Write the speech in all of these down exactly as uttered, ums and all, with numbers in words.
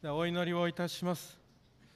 ではお祈りをいたします。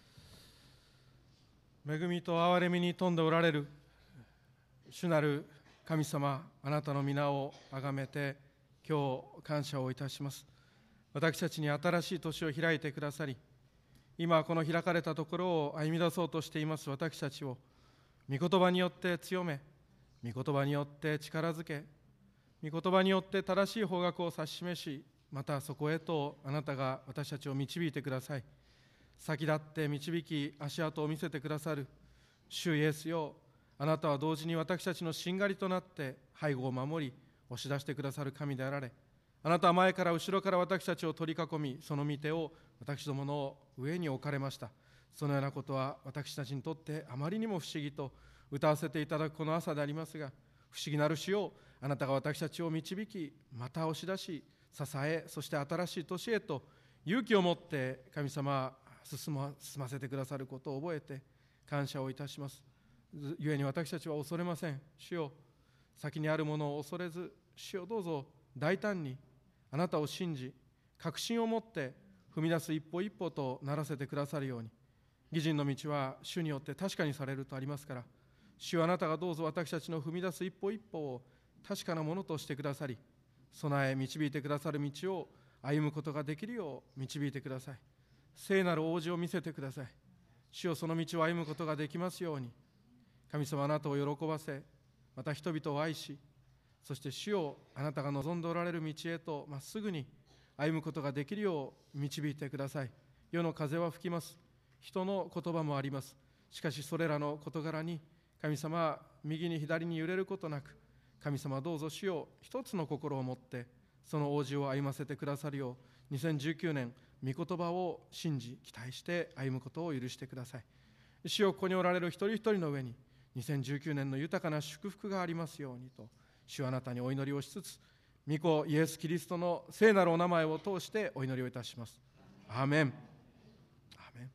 恵みと憐れみに富んでおられる主なる神様、あなたの皆をあがめて今日感謝をいたします。私たちに新しい年を開いてくださり、今この開かれたところを歩み出そうとしています私たちを御言葉によって強め、御言葉によって力づけ、御言葉によって正しい方角を指し示し、またそこへとあなたが私たちを導いてください。先立って導き足跡を見せてくださる主イエスよ、あなたは同時に私たちのしんがりとなって背後を守り押し出してくださる神であられ、あなたは前から後ろから私たちを取り囲み、その御手を私どもの上に置かれました。そのようなことは私たちにとってあまりにも不思議と歌わせていただくこの朝でありますが、不思議なる主よ、あなたが私たちを導き、また押し出し支え、そして新しい年へと勇気を持って神様進ま、進ませてくださることを覚えて感謝をいたします。ゆえに私たちは恐れません。主よ、先にあるものを恐れず、主よどうぞ大胆にあなたを信じ、確信を持って踏み出す一歩一歩とならせてくださるように。義人の道は主によって確かにされるとありますから、主よ、あなたがどうぞ私たちの踏み出す一歩一歩を確かなものとしてくださり、備え導いてくださる道を歩むことができるよう導いてください。聖なる王子を見せてください。主よ、その道を歩むことができますように。神様、あなたを喜ばせ、また人々を愛し、そして主よ、あなたが望んでおられる道へとまっすぐに歩むことができるよう導いてください。世の風は吹きます。人の言葉もあります。しかしそれらの事柄に神様、右に左に揺れることなく、神様どうぞ主よ、一つの心を持ってその王子を歩ませてくださるよう、にせんじゅうきゅうねん御言葉を信じ期待して歩むことを許してください。主よ、ここにおられる一人一人の上ににせんじゅうきゅうねんの豊かな祝福がありますようにと、主はあなたにお祈りをしつつ、御子イエス・キリストの聖なるお名前を通してお祈りをいたします。アーメン。アーメン。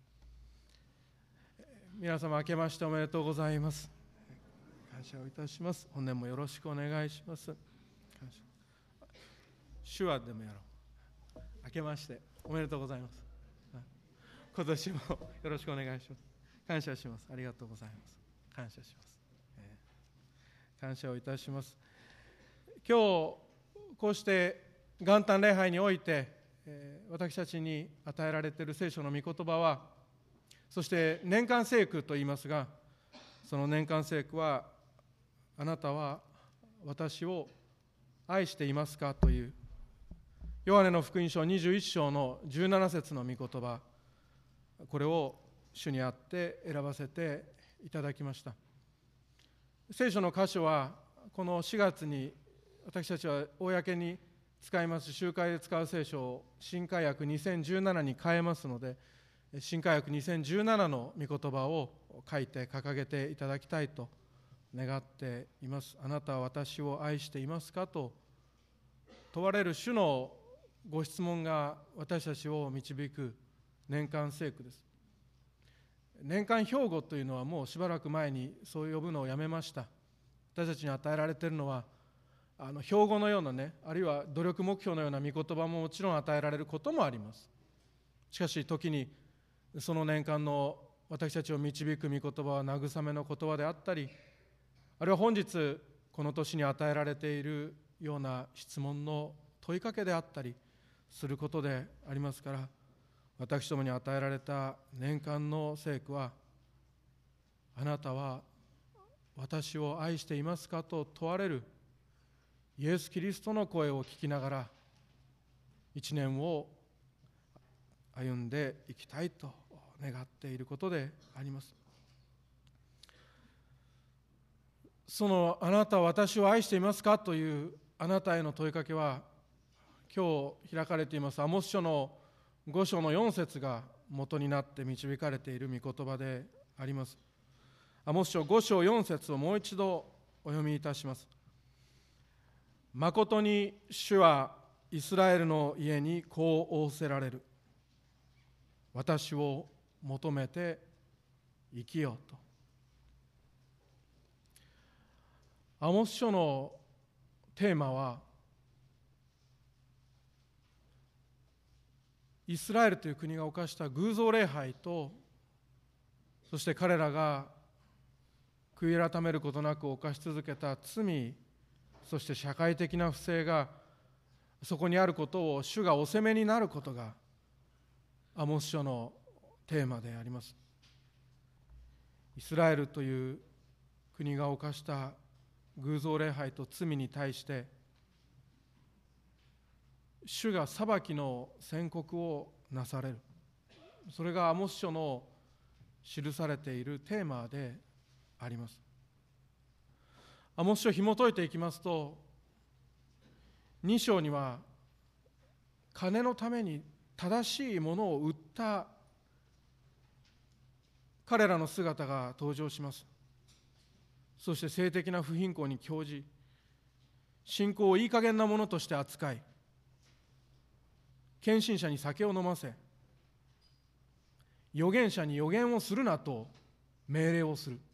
皆様明けましておめでとうございます。感謝をいたします。本年もよろしくお願いします。感謝。手話でもやろう。明けましておめでとうございます。今年もよろしくお願いします。感謝します。ありがとうございます。感謝します。えー、感謝をいたします。今日こうして元旦礼拝において、えー、私たちに与えられている聖書の御言葉は、そして年間聖句と言いますが、その年間聖句は、あなたは私を愛していますかという、ヨハネの福音書にじゅういっ章のじゅうなな節の御言葉、これを主にあって選ばせていただきました。聖書の箇所はこのしがつに私たちは公に使います集会で使う聖書を新改訳にせんじゅうななに変えますので、新改訳にせんじゅうななの御言葉を書いて掲げていただきたいと願っています。あなたは私を愛していますかと問われる主のご質問が私たちを導く年間聖句です。年間標語というのはもうしばらく前にそう呼ぶのをやめました。私たちに与えられているのはあの標語のようなね、あるいは努力目標のような御言葉ももちろん与えられることもあります。しかし時にその年間の私たちを導く御言葉は慰めの言葉であったり、あるいは本日この年に与えられているような質問の問いかけであったりすることでありますから、私どもに与えられた年間の聖句は、あなたは私を愛していますかと問われるイエス・キリストの声を聞きながら一年を歩んでいきたいと願っていることであります。そのあなたは私を愛していますかというあなたへの問いかけは、今日開かれていますアモス書のご章のよん節が元になって導かれている御言葉であります。アモス書ご章よん節をもう一度お読みいたします。まことに主はイスラエルの家にこう仰せられる。私を求めて生きようと。アモス書のテーマは、 イスラエルという国が犯した偶像礼拝と、そして彼らが悔い改めることなく犯し続けた罪、そして社会的な不正がそこにあることを主がお責めになることがアモス書のテーマであります。イスラエルという国が犯した偶像礼拝と罪に対して主が裁きの宣告をなされる。それがアモス書の記されているテーマであります。アモス書を紐解いていきますと、に章には金のために正しいものを売った彼らの姿が登場します。そして性的な不貧困に興じ、信仰をいい加減なものとして扱い、献身者に酒を飲ませ、預言者に預言をするなと命令をする。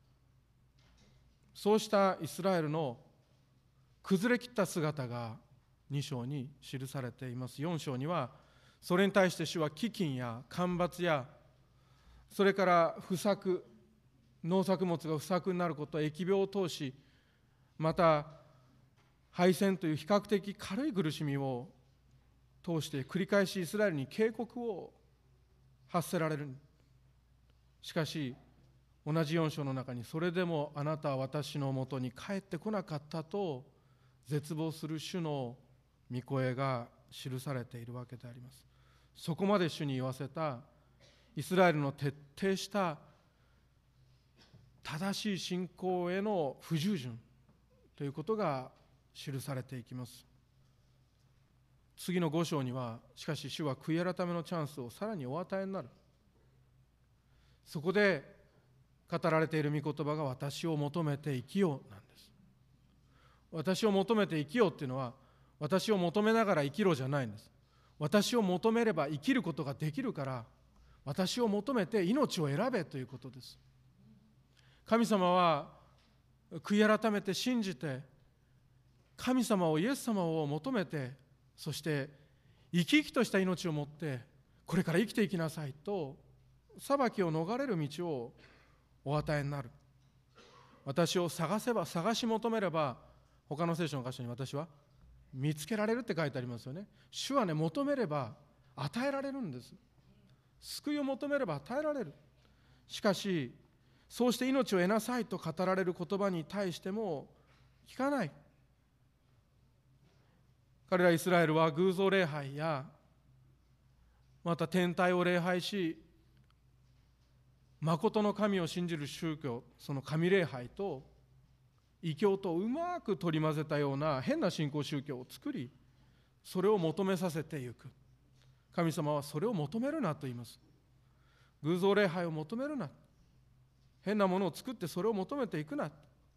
そうしたイスラエルの崩れきった姿がに章に記されています。よん章にはそれに対して主は飢饉や干ばつや、それから不作、農作物が不作になること、疫病を通し、また敗戦という比較的軽い苦しみを通して繰り返しイスラエルに警告を発せられる。しかし同じよん章の中に、それでもあなたは私のもとに帰ってこなかったと絶望する主の御声が記されているわけであります。そこまで主に言わせたイスラエルの徹底した正しい信仰への不従順ということが記されていきます。次のご章には、しかし主は悔い改めのチャンスをさらにお与えになる。そこで語られている御言葉が、私を求めて生きようなんです。私を求めて生きようっていうのは、私を求めながら生きろじゃないんです。私を求めれば生きることができるから、私を求めて命を選べということです。神様は悔い改めて信じて、神様をイエス様を求めて、そして生き生きとした命を持ってこれから生きていきなさいと裁きを逃れる道をお与えになる。私を探せば、探し求めれば、他の聖書の箇所に私は見つけられるって書いてありますよね。主はね、求めれば与えられるんです。救いを求めれば与えられる。しかしそうして命を得なさいと語られる言葉に対しても聞かない。彼らイスラエルは偶像礼拝や、また天体を礼拝し、誠の神を信じる宗教、その神礼拝と異教とうまく取り混ぜたような変な信仰宗教を作り、それを求めさせていく。神様はそれを求めるなと言います。偶像礼拝を求めるな、変なものを作ってそれを求めていくな。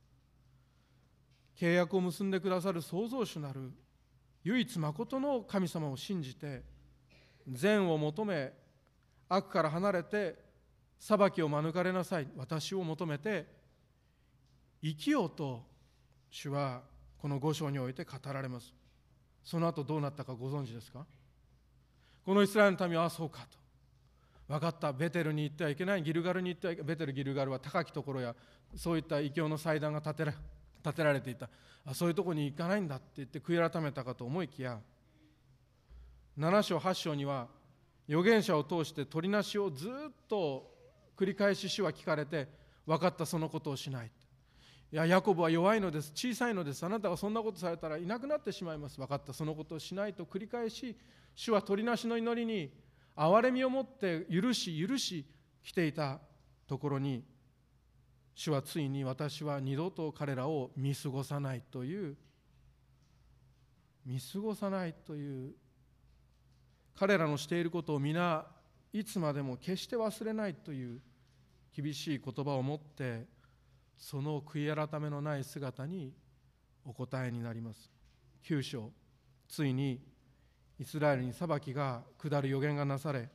契約を結んでくださる創造主なる唯一誠の神様を信じて、善を求め悪から離れて裁きを免れなさい、私を求めて生きようと主はこの五章において語られます。その後どうなったかご存知ですか？このイスラエルの民は、ああそうかと、分かった、ベテルに行ってはいけない、ギルガルに行ってはいけない。ベテルギルガルは高きところやそういった異教の祭壇が建てら建てられていた。あ、そういうところに行かないんだって言って悔い改めたかと思いきや、なな章はち章には預言者を通して取りなしをずっと繰り返し主は聞かれて、分かった、そのことをしない。いや、ヤコブは弱いのです、小さいのです、あなたがそんなことされたらいなくなってしまいます。分かった、そのことをしないと繰り返し、主は取りなしの祈りに憐れみを持って許し許し来ていたところに、主はついに、私は二度と彼らを見過ごさないという、見過ごさないという、彼らのしていることを皆いつまでも決して忘れないという厳しい言葉を持って、その悔い改めのない姿にお答えになります。きゅう章、ついにイスラエルに裁きが下る予言がなされ、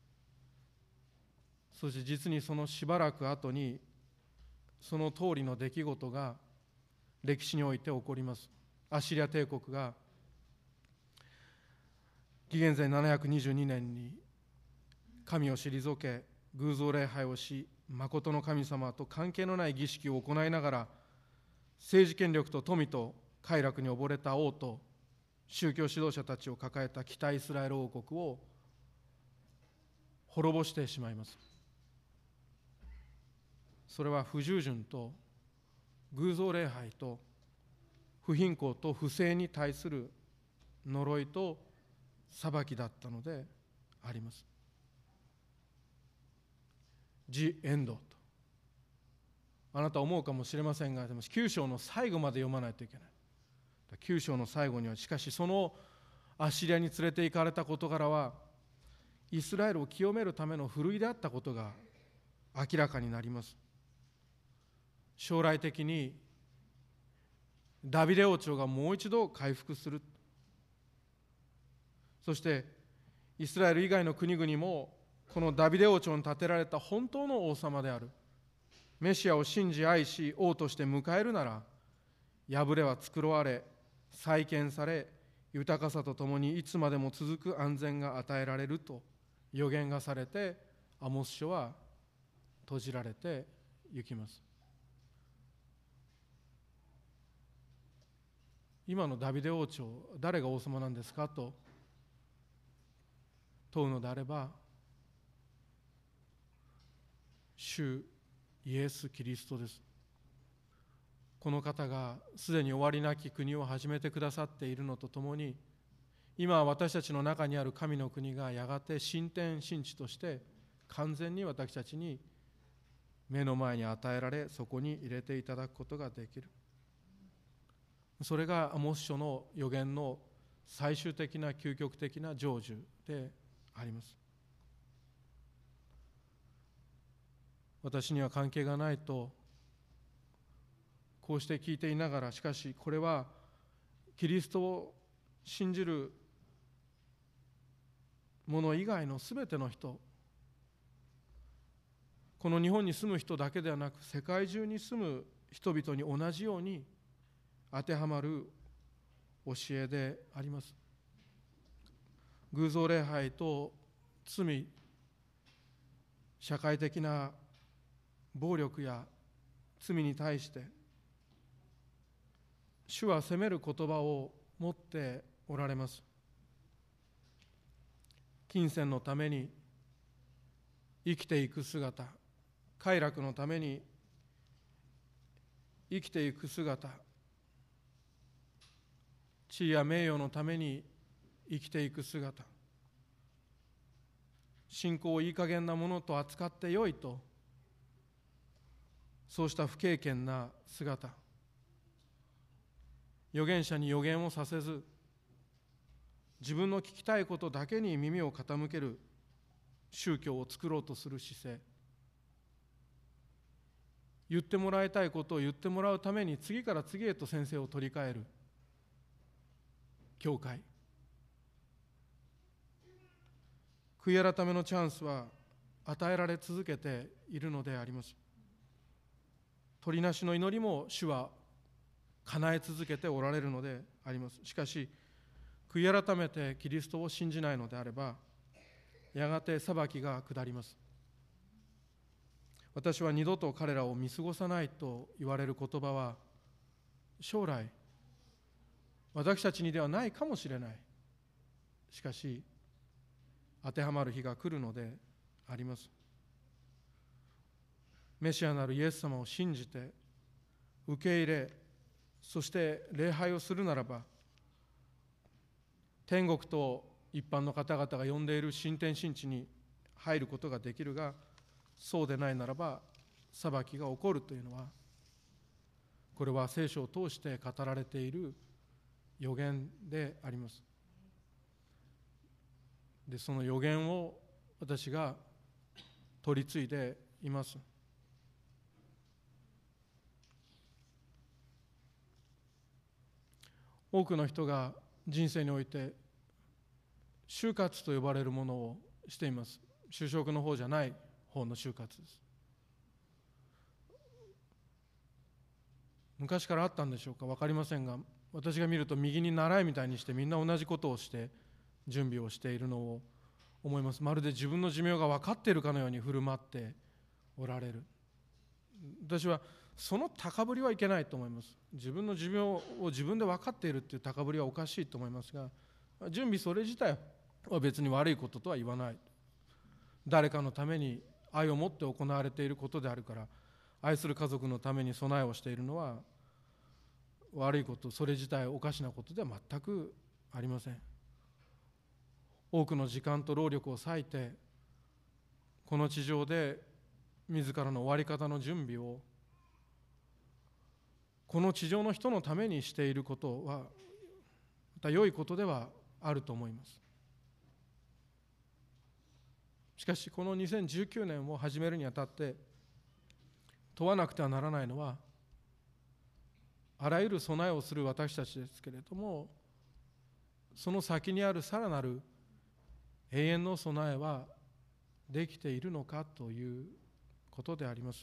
そして実にそのしばらく後にその通りの出来事が歴史において起こります。アッシリア帝国が紀元前ななひゃくにじゅうにねんに神を退け、偶像礼拝をし、誠の神様と関係のない儀式を行いながら、政治権力と富と快楽に溺れた王と宗教指導者たちを抱えた北イスラエル王国を滅ぼしてしまいます。それは不従順と偶像礼拝と不貧困と不正に対する呪いと裁きだったのであります。ジ・エンドとあなたは思うかもしれませんが、でもきゅう章の最後まで読まないといけない。きゅう章の最後には、しかしそのアッシリアに連れて行かれた事柄はイスラエルを清めるためのふるいであったことが明らかになります。将来的にダビデ王朝がもう一度回復する。そしてイスラエル以外の国々もこのダビデ王朝に建てられた本当の王様であるメシアを信じ愛し王として迎えるなら、破れは繕われ再建され、豊かさとともにいつまでも続く安全が与えられると予言がされて、アモス書は閉じられてゆきます。今のダビデ王朝、誰が王様なんですかと問うのであれば、主イエス・キリストです。この方がすでに終わりなき国を始めてくださっているのとともに、今私たちの中にある神の国がやがて新天新地として完全に私たちに目の前に与えられ、そこに入れていただくことができる。それがアモス書の預言の最終的な究極的な成就であります。私には関係がないとこうして聞いていながら、しかしこれはキリストを信じる者以外のすべての人、この日本に住む人だけではなく世界中に住む人々に同じように当てはまる教えであります。偶像礼拝と罪、社会的な暴力や罪に対して主は責める言葉を持っておられます。金銭のために生きていく姿、快楽のために生きていく姿、地位や名誉のために生きていく姿、信仰をいい加減なものと扱ってよいと、そうした不経験な姿、預言者に預言をさせず、自分の聞きたいことだけに耳を傾ける宗教を作ろうとする姿勢、言ってもらいたいことを言ってもらうために次から次へと先生を取り替える教会、悔い改めのチャンスは与えられ続けているのであります。取りなしの祈りも主は叶え続けておられるのであります。しかし悔い改めてキリストを信じないのであれば、やがて裁きが下ります。私は二度と彼らを見過ごさないと言われる言葉は、将来私たちにではないかもしれない。しかし当てはまる日が来るのであります。メシアなるイエス様を信じて受け入れ、そして礼拝をするならば、天国と一般の方々が呼んでいる新天新地に入ることができるが、そうでないならば裁きが起こるというのは、これは聖書を通して語られている預言であります。で、その預言を私が取り継いでいます。多くの人が人生において就活と呼ばれるものをしています。就職の方じゃない方の就活です。昔からあったんでしょうか、分かりませんが、私が見ると右に習いみたいにしてみんな同じことをして準備をしているのを思います。まるで自分の寿命が分かっているかのように振る舞っておられる。私はその高ぶりはいけないと思います。自分の寿命を自分で分かっているという高ぶりはおかしいと思いますが、準備それ自体は別に悪いこととは言わない。誰かのために愛を持って行われていることであるから、愛する家族のために備えをしているのは悪いこと、それ自体おかしなことでは全くありません。多くの時間と労力を割いて、この地上で自らの終わり方の準備をこの地上の人のためにしていることはまた良いことではあると思います。しかしこのにせんじゅうきゅうねんを始めるにあたって問わなくてはならないのは、あらゆる備えをする私たちですけれども、その先にあるさらなる永遠の備えはできているのかということであります。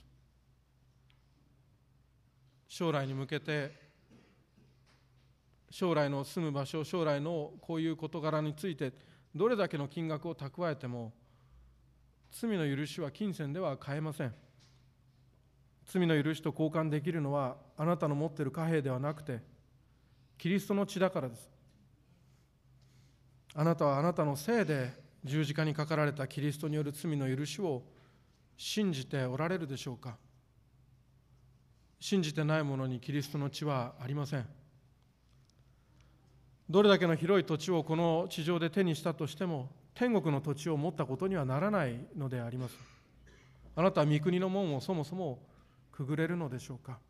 将来に向けて、将来の住む場所、将来のこういう事柄についてどれだけの金額を蓄えても、罪の許しは金銭では買えません。罪の許しと交換できるのはあなたの持っている貨幣ではなくてキリストの血だからです。あなたはあなたのせいで十字架にかかられたキリストによる罪の許しを信じておられるでしょうか。信じてない者にキリストの血はありません。どれだけの広い土地をこの地上で手にしたとしても、天国の土地を持ったことにはならないのであります。あなたは御国の門をそもそもくぐれるのでしょうか。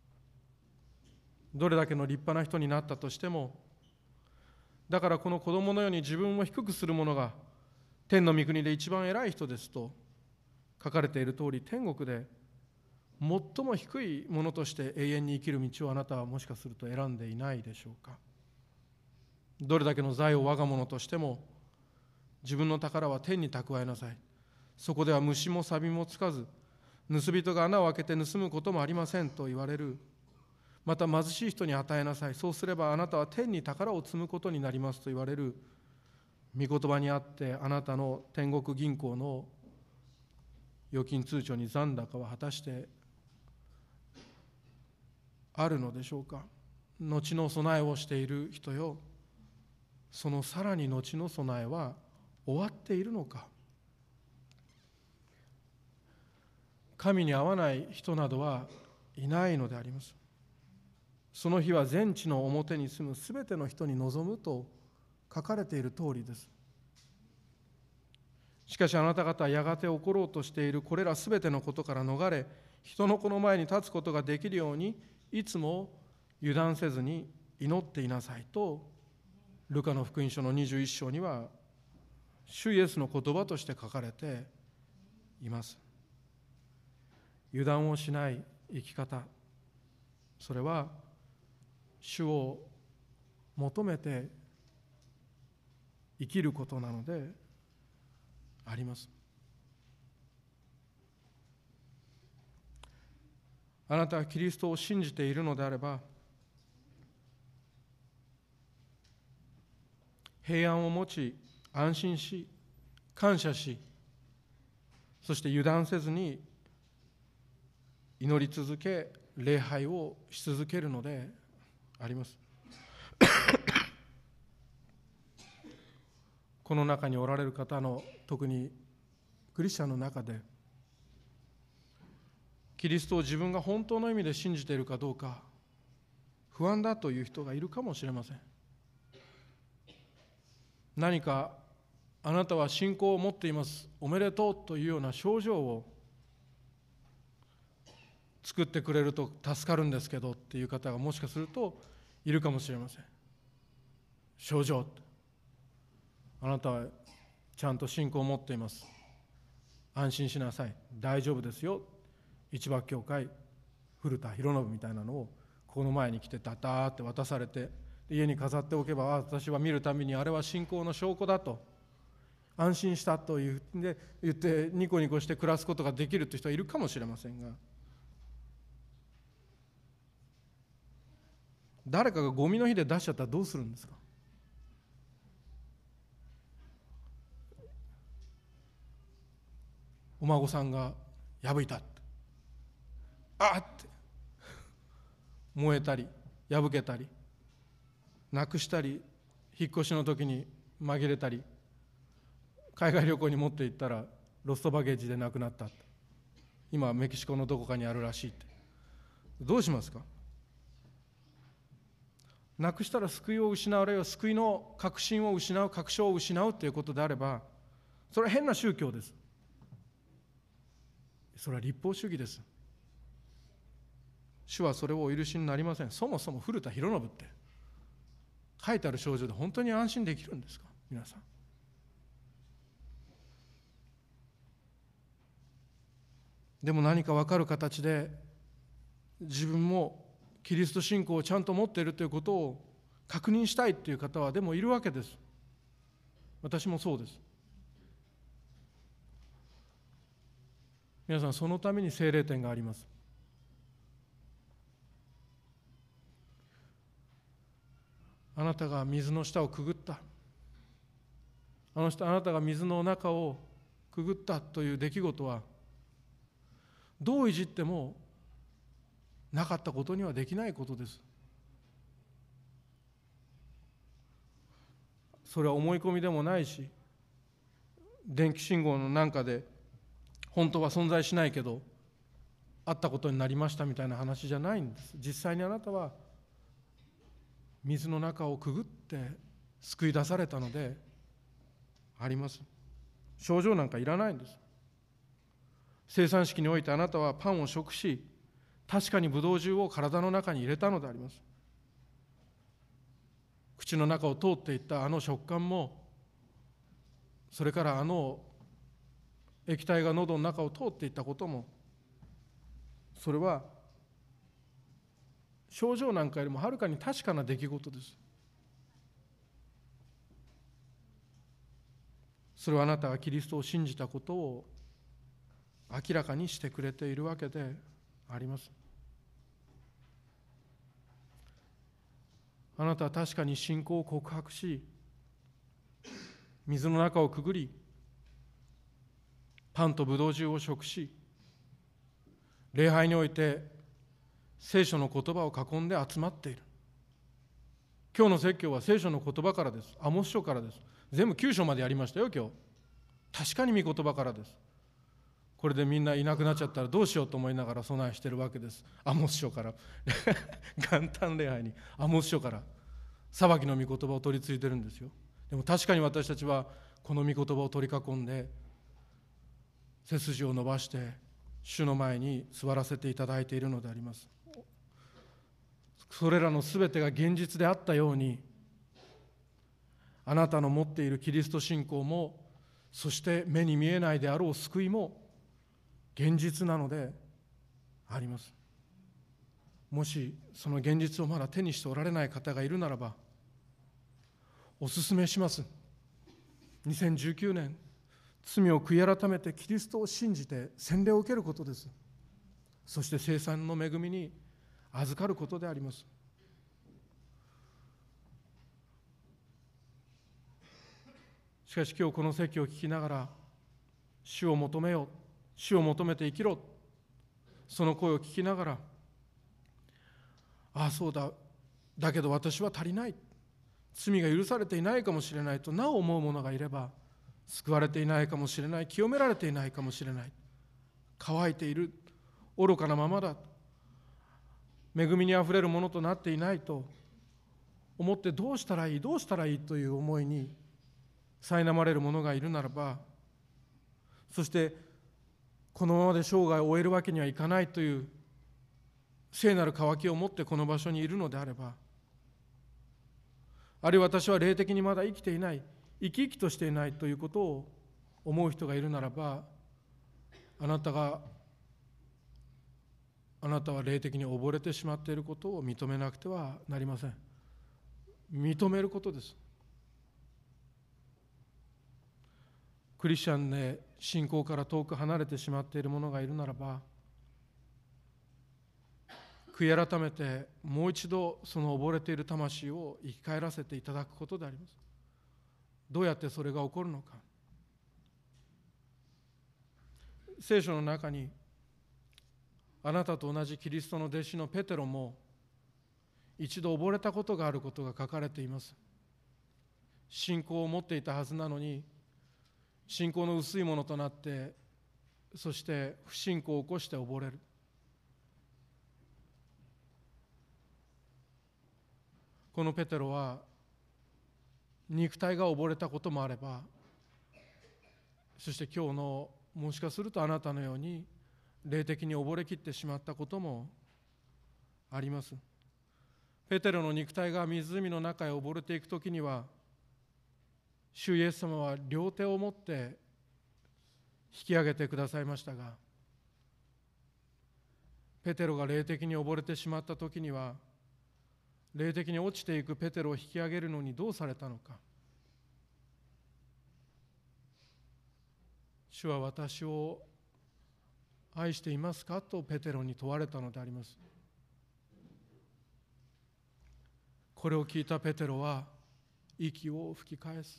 どれだけの立派な人になったとしても、だからこの子供のように自分を低くする者が天の御国で一番偉い人ですと書かれている通り、天国で最も低いものとして永遠に生きる道をあなたはもしかすると選んでいないでしょうか。どれだけの財を我が物としても、自分の宝は天に蓄えなさい。そこでは虫も錆もつかず、盗人が穴を開けて盗むこともありませんと言われる。また貧しい人に与えなさい。そうすればあなたは天に宝を積むことになりますと言われる御言葉にあって、あなたの天国銀行の預金通帳に残高は果たしてあるのでしょうか。後の備えをしている人よ、そのさらに後の備えは終わっているのか。神に会わない人などはいないのであります。その日は全地の表に住むすべての人に臨むと書かれている通りです。しかしあなた方はやがて起ころうとしているこれらすべてのことから逃れ、人の子の前に立つことができるようにいつも油断せずに祈っていなさいと、ルカの福音書のにじゅういっ章には主イエスの言葉として書かれています。油断をしない生き方、それは主を求めて生きることなのであります。あなたはキリストを信じているのであれば、平安を持ち、安心し、感謝し、そして油断せずに祈り続け、礼拝をし続けるのであります。この中におられる方の、特にクリスチャンの中で、キリストを自分が本当の意味で信じているかどうか不安だという人がいるかもしれません。何かあなたは信仰を持っています、おめでとうというような症状を作ってくれると助かるんですけどっていう方がもしかするといるかもしれません。症状、あなたはちゃんと信仰を持っています、安心しなさい、大丈夫ですよ。一幕教会古田博信みたいなのをここの前に来てダダーって渡されて、家に飾っておけば、私は見るたびにあれは信仰の証拠だと、安心したと言って言ってニコニコして暮らすことができるという人はいるかもしれませんが、誰かがゴミの日で出しちゃったらどうするんですか。 お孫さんが破いたって、あって燃えたり破けたり、なくしたり、引っ越しの時に紛れたり、海外旅行に持って行ったらロストバゲージでなくなったって、今メキシコのどこかにあるらしいって、どうしますか？なくしたら救いを失う、あるいは救いの確信を失う、確証を失うということであれば、それは変な宗教です。それは立法主義です。主はそれをお許しになりません。そもそも古田博信って書いてある症状で本当に安心できるんですか？皆さん。でも何か分かる形で自分もキリスト信仰をちゃんと持っているということを確認したいという方はでもいるわけです。私もそうです。皆さん、そのために聖霊典があります。あなたが水の下をくぐった、あの人あなたが水の中をくぐったという出来事は、どういじってもなかったことにはできないことです。それは思い込みでもないし、電気信号のなんかで本当は存在しないけどあったことになりましたみたいな話じゃないんです。実際にあなたは水の中をくぐって救い出されたのであります。症状なんかいらないんです。生産式においてあなたはパンを食し、確かにブドウ汁を体の中に入れたのであります。口の中を通っていったあの食感も、それからあの液体が喉の中を通っていったことも、それは症状なんかよりもはるかに確かな出来事です。それはあなたがキリストを信じたことを明らかにしてくれているわけであります。あなたは確かに信仰を告白し、水の中をくぐり、パンとブドウ汁を食し、礼拝において聖書の言葉を囲んで集まっている。今日の説教は聖書の言葉からです。アモス書からです。全部きゅう章までやりましたよ、今日。確かに御言葉からです。これでみんないなくなっちゃったらどうしようと思いながら備えしてるわけです。アモス書から元旦礼拝にアモス書から裁きの御言葉を取り継いでるんですよ。でも確かに私たちはこの御言葉を取り囲んで背筋を伸ばして主の前に座らせていただいているのであります。それらのすべてが現実であったように、あなたの持っているキリスト信仰も、そして目に見えないであろう救いも現実なのであります。もしその現実をまだ手にしておられない方がいるならば、お勧めします。にせんじゅうきゅうねん、罪を悔い改めてキリストを信じて洗礼を受けることです。そして聖餐の恵みに預かることであります。しかし今日この説教を聞きながら、主を求めよう、主を求めて生きろ、その声を聞きながら、ああそうだ、だけど私は足りない、罪が許されていないかもしれないとなお思う者がいれば、救われていないかもしれない、清められていないかもしれない、乾いている、愚かなままだ、恵みにあふれるものとなっていないと思って、どうしたらいいどうしたらいいという思いに苛まれる者がいるならば、そしてこのままで生涯を終えるわけにはいかないという聖なる渇きを持ってこの場所にいるのであれば、あるいは私は霊的にまだ生きていない、生き生きとしていないということを思う人がいるならば、あなたがあなたは霊的に溺れてしまっていることを認めなくてはなりません。認めることです。クリスチャンで信仰から遠く離れてしまっている者がいるならば、悔い改めてもう一度その溺れている魂を生き返らせていただくことであります。どうやってそれが起こるのか。 聖書の中にあなたと同じキリストの弟子のペテロも一度溺れたことがあることが書かれています。信仰を持っていたはずなのに、信仰の薄いものとなって、そして不信仰を起こして溺れる。このペテロは肉体が溺れたこともあれば、そして今日のもしかするとあなたのように霊的に溺れきってしまったこともあります。ペテロの肉体が湖の中へ溺れていくときには、主イエス様は両手を持って引き上げてくださいましたが、ペテロが霊的に溺れてしまったときには、霊的に落ちていくペテロを引き上げるのにどうされたのか。主は私を愛していますかとペテロに問われたのであります。これを聞いたペテロは息を吹き返す。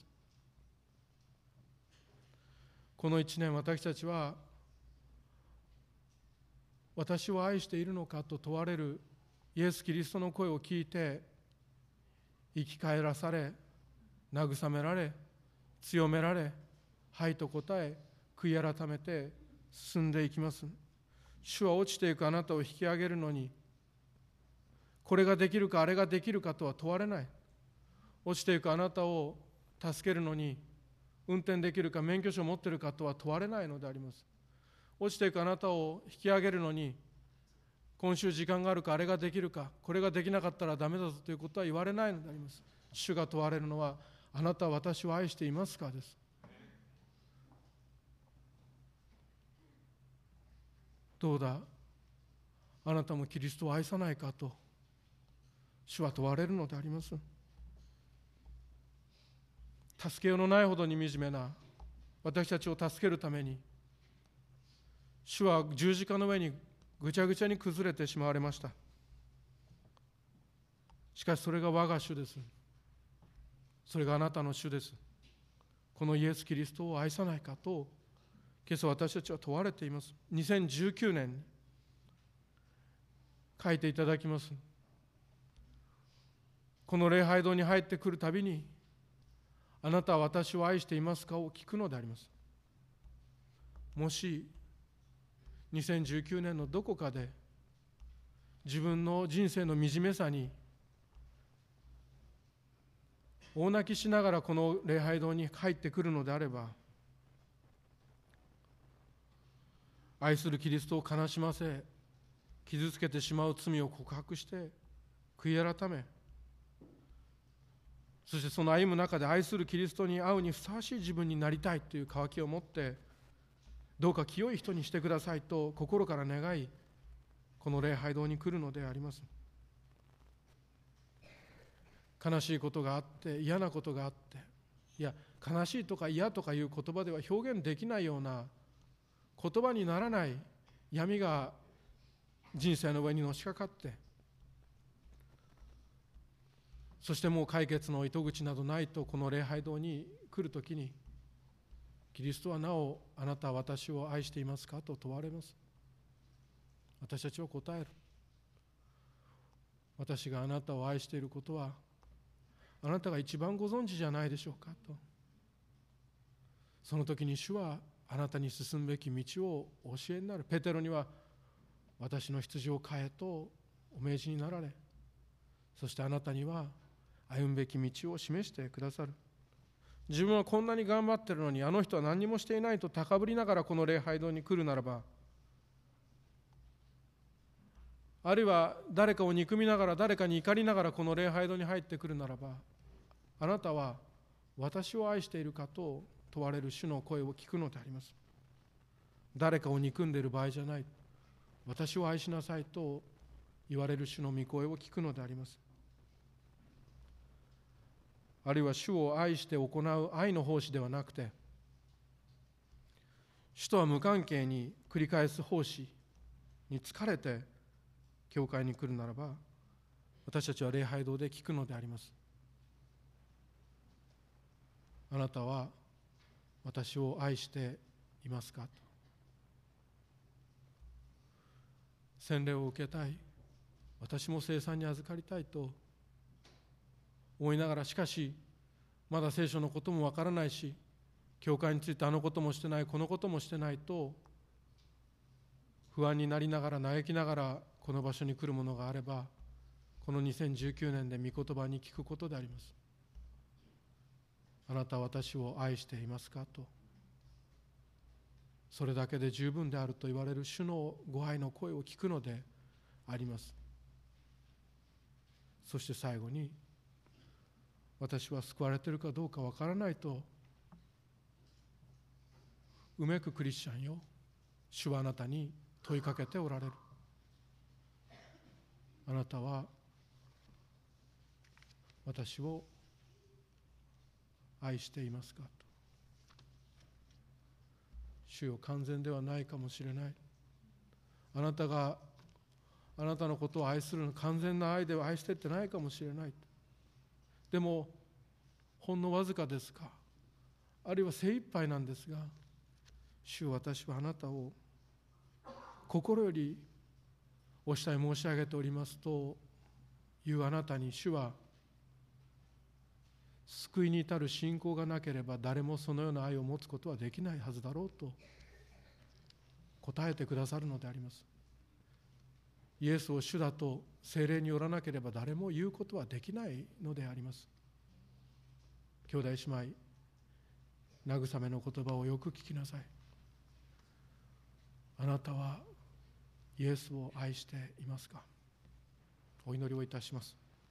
この一年、私たちは私を愛しているのかと問われるイエス・キリストの声を聞いて生き返らされ、慰められ、強められ、はいと答え、悔い改めて進んでいきます。主は落ちていくあなたを引き上げるのに、これができるかあれができるかとは問われない。落ちていくあなたを助けるのに、運転できるか免許証を持っているかとは問われないのであります。落ちていくあなたを引き上げるのに、今週時間があるか、あれができるか、これができなかったらダメだぞということは言われないのであります。主が問われるのは、あなたは私を愛していますかです。どうだ、あなたもキリストを愛さないかと主は問われるのであります。助けようのないほどに惨めな私たちを助けるために、主は十字架の上にぐちゃぐちゃに崩れてしまわれました。しかしそれが我が主です。それがあなたの主です。このイエス・キリストを愛さないかと今朝私たちは問われています。にせんじゅうきゅうねん書いていただきます。この礼拝堂に入ってくるたびに、あなたは私を愛していますかを聞くのであります。もしにせんじゅうきゅうねんのどこかで自分の人生の惨めさに大泣きしながらこの礼拝堂に入ってくるのであれば、愛するキリストを悲しませ傷つけてしまう罪を告白して悔い改め、そしてその歩む中で愛するキリストに会うにふさわしい自分になりたいという渇きを持って、どうか清い人にしてくださいと心から願い、この礼拝堂に来るのであります。悲しいことがあって、嫌なことがあって、いや悲しいとか嫌とかいう言葉では表現できないような、言葉にならない闇が人生の上にのしかかって、そしてもう解決の糸口などないとこの礼拝堂に来るときに、キリストはなおあなたは私を愛していますかと問われます。私たちは答える。私があなたを愛していることはあなたが一番ご存知じゃないでしょうかと。その時に主はあなたに進むべき道をお教えになる。ペテロには私の羊を飼えとお命じになられ、そしてあなたには歩むべき道を示してくださる。自分はこんなに頑張ってるのにあの人は何もしていないと高ぶりながらこの礼拝堂に来るならば、あるいは誰かを憎みながら誰かに怒りながらこの礼拝堂に入ってくるならば、あなたは私を愛しているかと問われる主の声を聞くのであります。誰かを憎んでいる場合じゃない、私を愛しなさいと言われる主の御声を聞くのであります。あるいは主を愛して行う愛の奉仕ではなくて、主とは無関係に繰り返す奉仕に疲れて教会に来るならば、私たちは礼拝堂で聞くのであります。あなたは私を愛していますかと。 洗礼を受けたい、私も聖餐に預かりたいと思いながら、しかしまだ聖書のこともわからないし、教会についてあのこともしてない、このこともしてないと不安になりながら、嘆きながらこの場所に来るものがあれば、このにせんじゅうきゅうねんで御言葉に聞くことであります。あなたは私を愛していますかと、それだけで十分であると言われる主のご愛の声を聞くのであります。そして最後に、私は救われているかどうかわからないとうめくクリスチャンよ、主はあなたに問いかけておられる。あなたは私を愛していますかと。主よ、完全ではないかもしれない。あなたがあなたのことを愛するの完全な愛では愛してってないかもしれない。でもほんのわずかですか、あるいは精一杯なんですが、主よ、私はあなたを心よりお慕い申し上げておりますというあなたに、主は救いに至る信仰がなければ誰もそのような愛を持つことはできないはずだろうと答えてくださるのであります。イエスを主だと聖霊によらなければ誰も言うことはできないのであります。兄弟姉妹、慰めの言葉をよく聞きなさい。あなたはイエスを愛していますか。お祈りをいたします。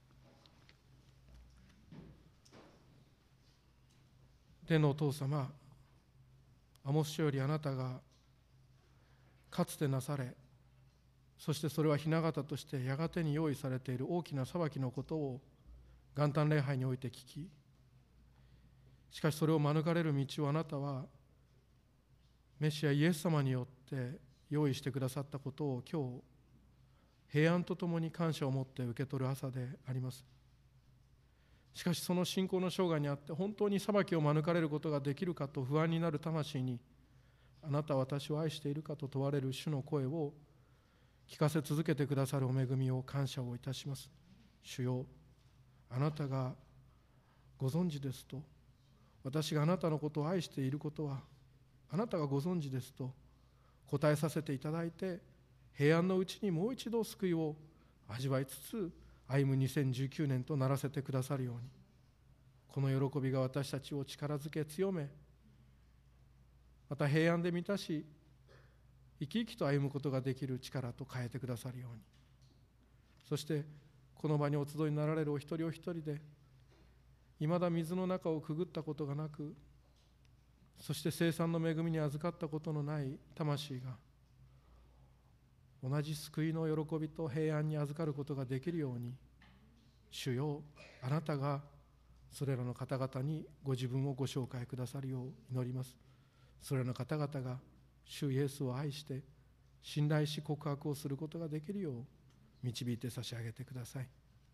天のお父様、アモス書よりあなたがかつてなされ、そしてそれは雛形としてやがてに用意されている大きな裁きのことを元旦礼拝において聞き、しかしそれを免れる道をあなたはメシアイエス様によって用意してくださったことを今日平安とともに感謝を持って受け取る朝であります。しかしその信仰の生涯にあって本当に裁きを免れることができるかと不安になる魂に、あなたは私を愛しているかと問われる主の声を聞かせ続けてくださるお恵みを感謝をいたします。主よ、あなたがご存知ですと、私があなたのことを愛していることはあなたがご存知ですと答えさせていただいて、平安のうちにもう一度救いを味わいつつ歩むにせんじゅうきゅうねんとならせてくださるように、この喜びが私たちを力づけ強め、また平安で満たし生き生きと歩むことができる力と変えてくださるように、そしてこの場にお集いになられるお一人お一人でいまだ水の中をくぐったことがなく、そして聖餐の恵みに預かったことのない魂が同じ救いの喜びと平安に預かることができるように、主よ、あなたがそれらの方々にご自分をご紹介くださるよう祈ります。それらの方々が主イエスを愛して信頼し告白をすることができるよう導いて差し上げてください。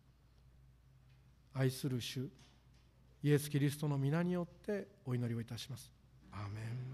愛する主イエス・キリストの皆によってお祈りをいたします。アーメン。